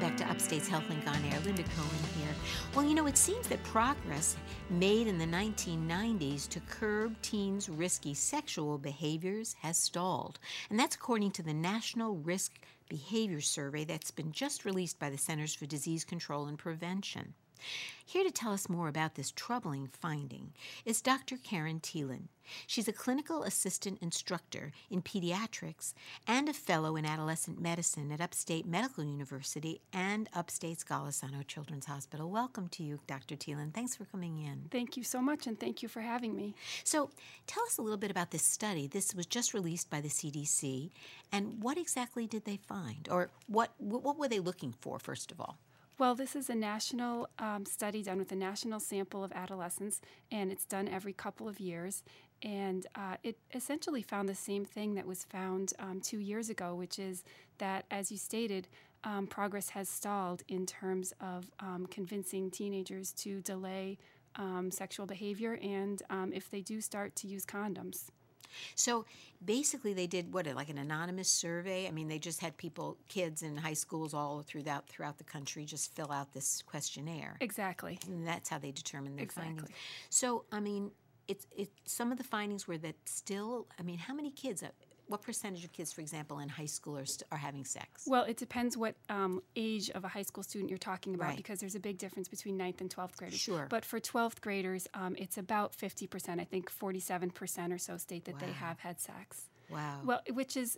back to Upstate's HealthLink on Air. Linda Cohen here. Well, it seems that progress made in the 1990s to curb teens' risky sexual behaviors has stalled. And that's according to the National Risk Behavior Survey that's been just released by the Centers for Disease Control and Prevention. Here to tell us more about this troubling finding is Dr. Karen Thielen. She's a clinical assistant instructor in pediatrics and a fellow in adolescent medicine at Upstate Medical University and Upstate's Golisano Children's Hospital. Welcome to you, Dr. Thielen. Thanks for coming in. Thank you so much, and thank you for having me. So tell us a little bit about this study. This was just released by the CDC, and what exactly did they find? Or what were they looking for, first of all? Well, this is a national study done with a national sample of adolescents, and it's done every couple of years. And it essentially found the same thing that was found 2 years ago, which is that, as you stated, progress has stalled in terms of convincing teenagers to delay sexual behavior and if they do start to use condoms. So basically they did like an anonymous survey? I mean, they just had kids in high schools all throughout the country just fill out this questionnaire. Exactly. And that's how they determined their findings. Exactly. So, I mean, some of the findings were that still, how many kids, what percentage of kids, for example, in high school are having sex? Well, it depends what age of a high school student you're talking about, Right. Because there's a big difference between 9th and 12th graders. Sure. But for 12th graders, it's about 50%. I think 47% or so state that they Wow. have had sex. Wow. Well, which is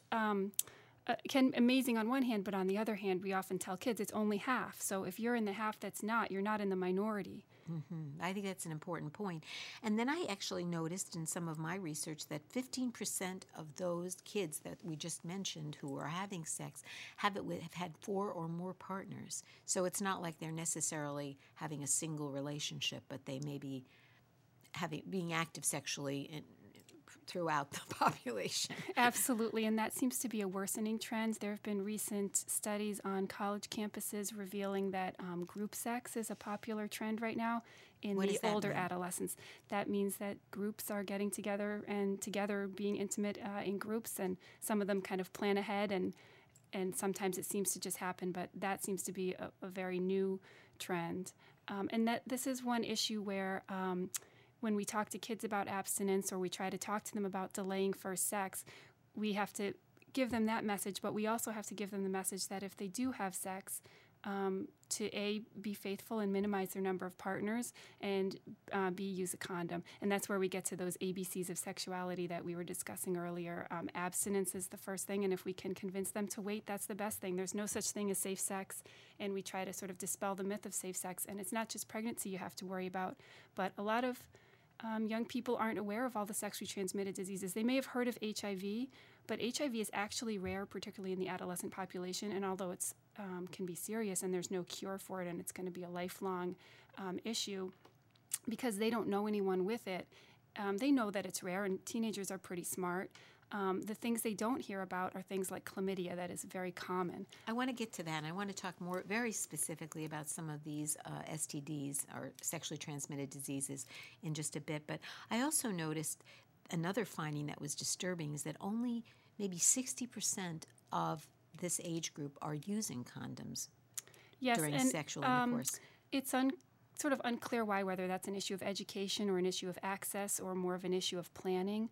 amazing on one hand, but on the other hand, we often tell kids it's only half. So if you're in the half that's not, you're not in the minority. Mm-hmm. I think that's an important point. And then I actually noticed in some of my research that 15% of those kids that we just mentioned who are having sex have had 4 or more partners. So it's not like they're necessarily having a single relationship, but they may be being active sexually throughout the population. Absolutely, and that seems to be a worsening trend. There have been recent studies on college campuses revealing that group sex is a popular trend right now in the older adolescents. That means that groups are getting together and being intimate in groups, and some of them kind of plan ahead, and sometimes it seems to just happen, but that seems to be a very new trend. And that this is one issue where when we talk to kids about abstinence or we try to talk to them about delaying first sex, we have to give them that message, but we also have to give them the message that if they do have sex, to be faithful and minimize their number of partners, and use a condom. And that's where we get to those ABCs of sexuality that we were discussing earlier. Abstinence is the first thing, and if we can convince them to wait, that's the best thing. There's no such thing as safe sex, and we try to sort of dispel the myth of safe sex. And it's not just pregnancy you have to worry about, but a lot of young people aren't aware of all the sexually transmitted diseases. They may have heard of HIV, but HIV is actually rare, particularly in the adolescent population. And although it's can be serious and there's no cure for it and it's going to be a lifelong issue, because they don't know anyone with it, they know that it's rare, and teenagers are pretty smart. The things they don't hear about are things like chlamydia, that is very common. I want to get to that, and I want to talk more very specifically about some of these STDs, or sexually transmitted diseases, in just a bit. But I also noticed another finding that was disturbing is that only maybe 60% of this age group are using condoms during sexual intercourse. It's sort of unclear why, whether that's an issue of education or an issue of access or more of an issue of planning.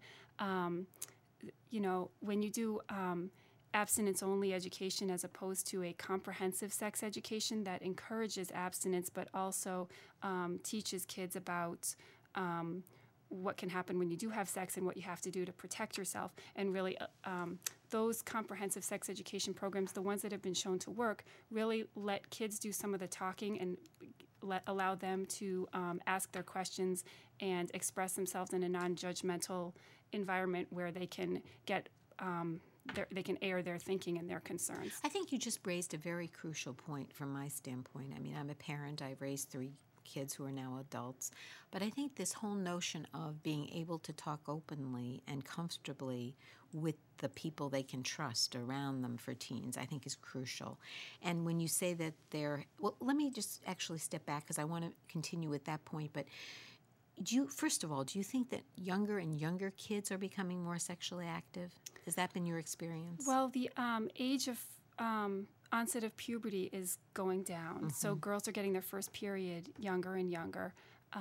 When you do abstinence-only education as opposed to a comprehensive sex education that encourages abstinence but also teaches kids about what can happen when you do have sex and what you have to do to protect yourself, and really those comprehensive sex education programs, the ones that have been shown to work, really let kids do some of the talking and allow them to ask their questions and express themselves in a non-judgmental environment where they can get they can air their thinking and their concerns. I think you just raised a very crucial point from my standpoint. I mean, I'm a parent. I've raised 3 kids who are now adults. But I think this whole notion of being able to talk openly and comfortably with the people they can trust around them for teens, I think is crucial. And when you say that let me just actually step back because I want to continue with that point. But first of all, do you think that younger and younger kids are becoming more sexually active? Has that been your experience? Well, the age of onset of puberty is going down. So girls are getting their first period younger and younger.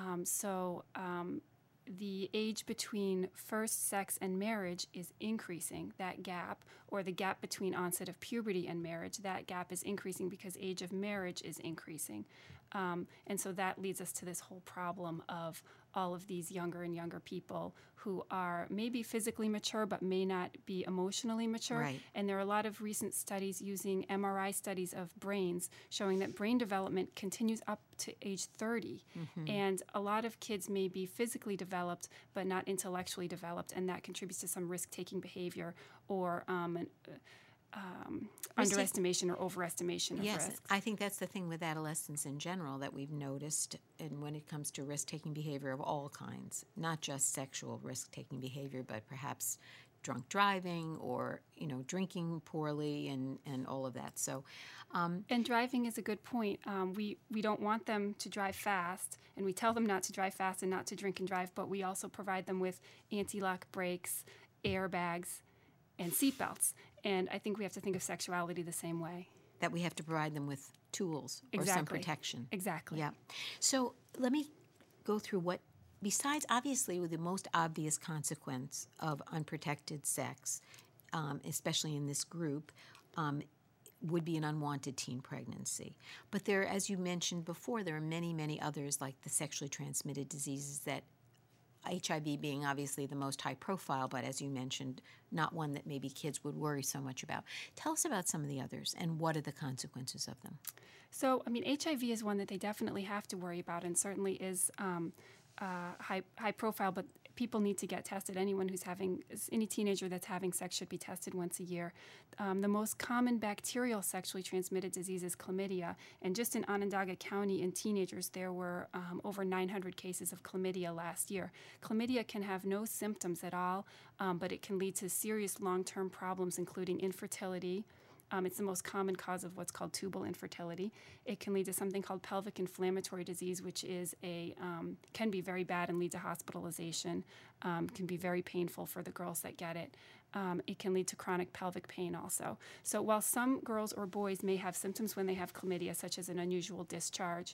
The age between first sex and marriage is increasing, that gap, or the gap between onset of puberty and marriage, that gap is increasing because age of marriage is increasing. And so that leads us to this whole problem of all of these younger and younger people who are maybe physically mature but may not be emotionally mature. Right. And there are a lot of recent studies using MRI studies of brains showing that brain development continues up to age 30. And a lot of kids may be physically developed but not intellectually developed, and that contributes to some risk-taking behavior or underestimation or overestimation of yes, risks. I think that's the thing with adolescents in general that we've noticed, and when it comes to risk-taking behavior of all kinds, not just sexual risk-taking behavior, but perhaps drunk driving or drinking poorly and all of that. So, and driving is a good point. We don't want them to drive fast, and we tell them not to drive fast and not to drink and drive, but we also provide them with anti-lock brakes, airbags, and seatbelts. And I think we have to think of sexuality the same way. That we have to provide them with tools or some protection. Exactly. Yeah. So let me go through what, besides obviously the most obvious consequence of unprotected sex, especially in this group, would be an unwanted teen pregnancy. But there, as you mentioned before, there are many, many others like the sexually transmitted diseases that HIV being obviously the most high profile, but as you mentioned, not one that maybe kids would worry so much about. Tell us about some of the others and what are the consequences of them? So, HIV is one that they definitely have to worry about and certainly is high profile, but people need to get tested. Any teenager that's having sex should be tested once a year. The most common bacterial sexually transmitted disease is chlamydia, and just in Onondaga County in teenagers there were over 900 cases of chlamydia last year. Chlamydia can have no symptoms at all, but it can lead to serious long-term problems including infertility. It's the most common cause of what's called tubal infertility. It can lead to something called pelvic inflammatory disease, which is can be very bad and lead to hospitalization. Can be very painful for the girls that get it. It can lead to chronic pelvic pain also. So while some girls or boys may have symptoms when they have chlamydia, such as an unusual discharge,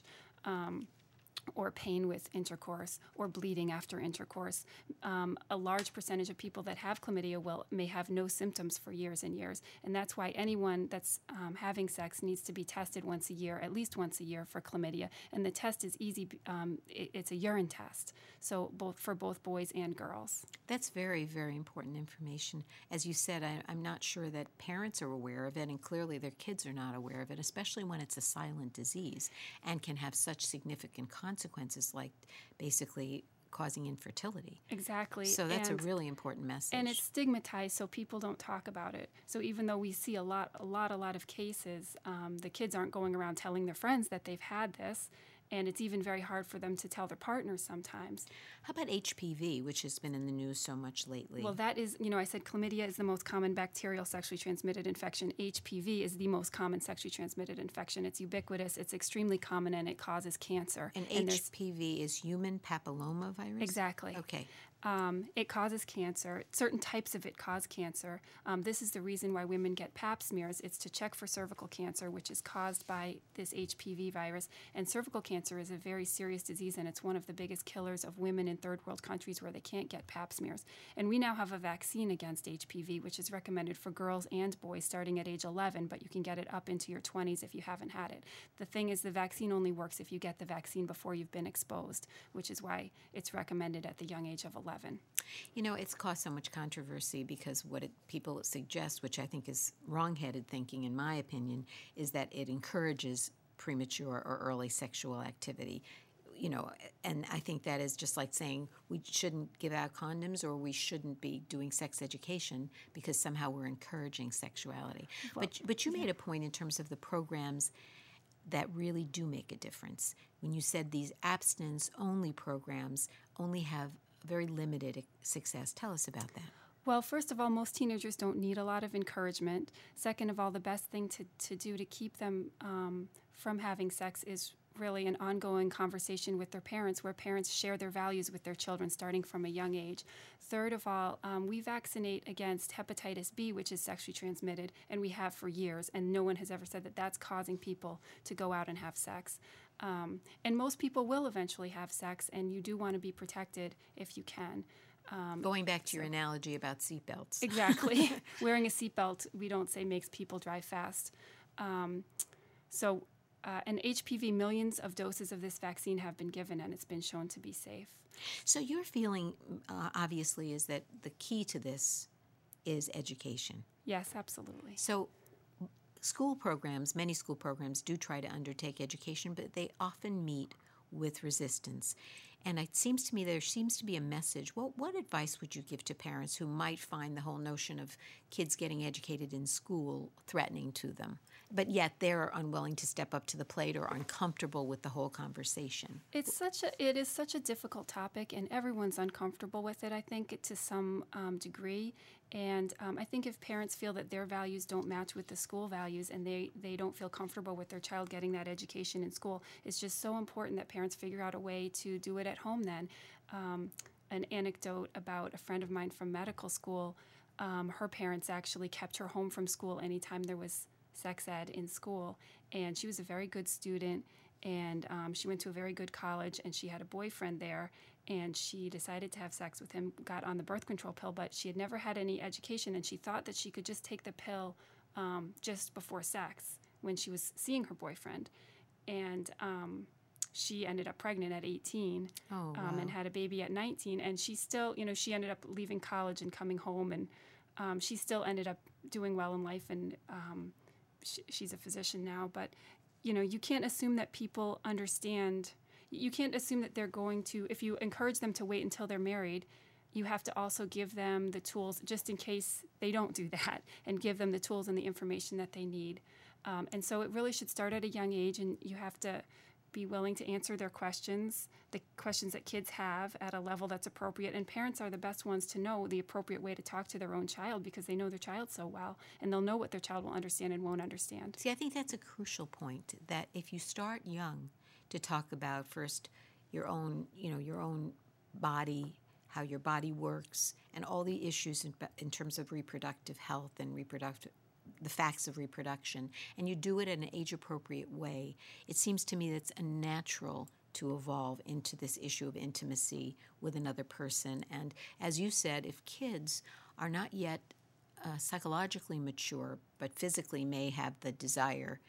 or pain with intercourse or bleeding after intercourse. A large percentage of people that have chlamydia may have no symptoms for years and years, and that's why anyone that's having sex needs to be tested once a year, at least once a year for chlamydia, and the test is easy. It's a urine test, so for both boys and girls. That's very, very important information. As you said, I'm not sure that parents are aware of it, and clearly their kids are not aware of it, especially when it's a silent disease and can have such significant consequences like basically causing infertility. Exactly. So that's a really important message. And it's stigmatized, so people don't talk about it. So even though we see a lot of cases, the kids aren't going around telling their friends that they've had this, and it's even very hard for them to tell their partners sometimes. How about HPV, which has been in the news so much lately? Well, that is, I said chlamydia is the most common bacterial sexually transmitted infection. HPV is the most common sexually transmitted infection. It's ubiquitous, it's extremely common, and it causes cancer. And HPV is human papillomavirus? Exactly. Okay. It causes cancer. Certain types of it cause cancer. This is the reason why women get pap smears. It's to check for cervical cancer, which is caused by this HPV virus. And cervical cancer is a very serious disease, and it's one of the biggest killers of women in third world countries where they can't get pap smears. And we now have a vaccine against HPV, which is recommended for girls and boys starting at age 11, but you can get it up into your 20s if you haven't had it. The thing is, the vaccine only works if you get the vaccine before you've been exposed, which is why it's recommended at the young age of 11. It's caused so much controversy because what people suggest, which I think is wrong-headed thinking in my opinion, is that it encourages premature or early sexual activity. And I think that is just like saying we shouldn't give out condoms or we shouldn't be doing sex education because somehow we're encouraging sexuality. Well, but you made a point in terms of the programs that really do make a difference. When you said these abstinence-only programs only have very limited success. Tell us about that. Well, first of all, most teenagers don't need a lot of encouragement. Second of all, the best thing to do to keep them from having sex is really an ongoing conversation with their parents where parents share their values with their children starting from a young age. Third of all, we vaccinate against hepatitis B, which is sexually transmitted, and we have for years, and no one has ever said that that's causing people to go out and have sex. And most people will eventually have sex, and you do want to be protected if you can. Going back to your analogy about seatbelts. Exactly. Wearing a seatbelt, we don't say makes people drive fast. And HPV, millions of doses of this vaccine have been given, and it's been shown to be safe. So your feeling, obviously, is that the key to this is education. Yes, absolutely. So school programs, many school programs do try to undertake education, but they often meet with resistance. And it seems to me there seems to be a message. What advice would you give to parents who might find the whole notion of kids getting educated in school threatening to them, but yet they're unwilling to step up to the plate or uncomfortable with the whole conversation? It is such a difficult topic, and everyone's uncomfortable with it, I think, to some degree. And I think if parents feel that their values don't match with the school values and they don't feel comfortable with their child getting that education in school, it's just so important that parents figure out a way to do it at home then. An anecdote about a friend of mine from medical school, her parents actually kept her home from school anytime there was sex ed in school. And she was a very good student, and she went to a very good college, and she had a boyfriend there. And she decided to have sex with him, got on the birth control pill, but she had never had any education, and she thought that she could just take the pill just before sex when she was seeing her boyfriend. And she ended up pregnant at 18 and had a baby at 19. And she still, she ended up leaving college and coming home, and she still ended up doing well in life, and she's a physician now. But, you can't assume that people understand. You can't assume that they're going to, if you encourage them to wait until they're married, you have to also give them the tools just in case they don't do that, and give them the tools and the information that they need. And so it really should start at a young age, and you have to be willing to answer their questions, the questions that kids have, at a level that's appropriate. And parents are the best ones to know the appropriate way to talk to their own child because they know their child so well, and they'll know what their child will understand and won't understand. See, I think that's a crucial point, that if you start young to talk about first your own body, how your body works, and all the issues in terms of reproductive health and the facts of reproduction, and you do it in an age-appropriate way, it seems to me that's a natural to evolve into this issue of intimacy with another person. And as you said, if kids are not yet psychologically mature, but physically may have the desire,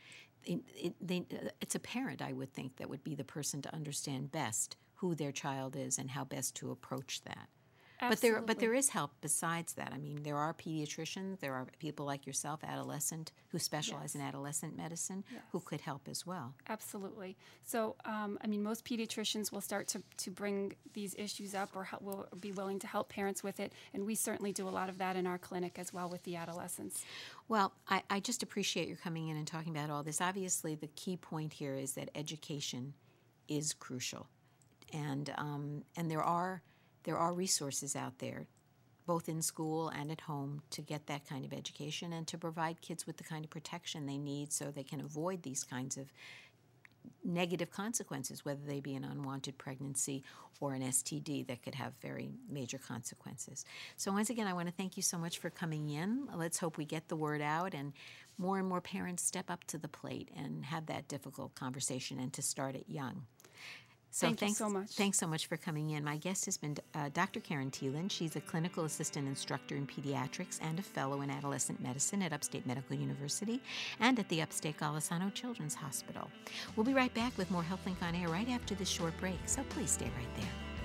it's a parent, I would think, that would be the person to understand best who their child is and how best to approach that. Absolutely. But there is help besides that. I mean, there are pediatricians, there are people like yourself, adolescent, who specialize in adolescent medicine, who could help as well. Absolutely. So, most pediatricians will start to bring these issues up, or will be willing to help parents with it, and we certainly do a lot of that in our clinic as well with the adolescents. Well, I just appreciate your coming in and talking about all this. Obviously, the key point here is that education is crucial, and there are resources out there, both in school and at home, to get that kind of education and to provide kids with the kind of protection they need so they can avoid these kinds of negative consequences, whether they be an unwanted pregnancy or an STD that could have very major consequences. So once again, I want to thank you so much for coming in. Let's hope we get the word out and more parents step up to the plate and have that difficult conversation, and to start it young. So thanks so much. Thanks so much for coming in. My guest has been Dr. Karen Thielen. She's a clinical assistant instructor in pediatrics and a fellow in adolescent medicine at Upstate Medical University and at the Upstate Golisano Children's Hospital. We'll be right back with more HealthLink on Air right after this short break, so please stay right there.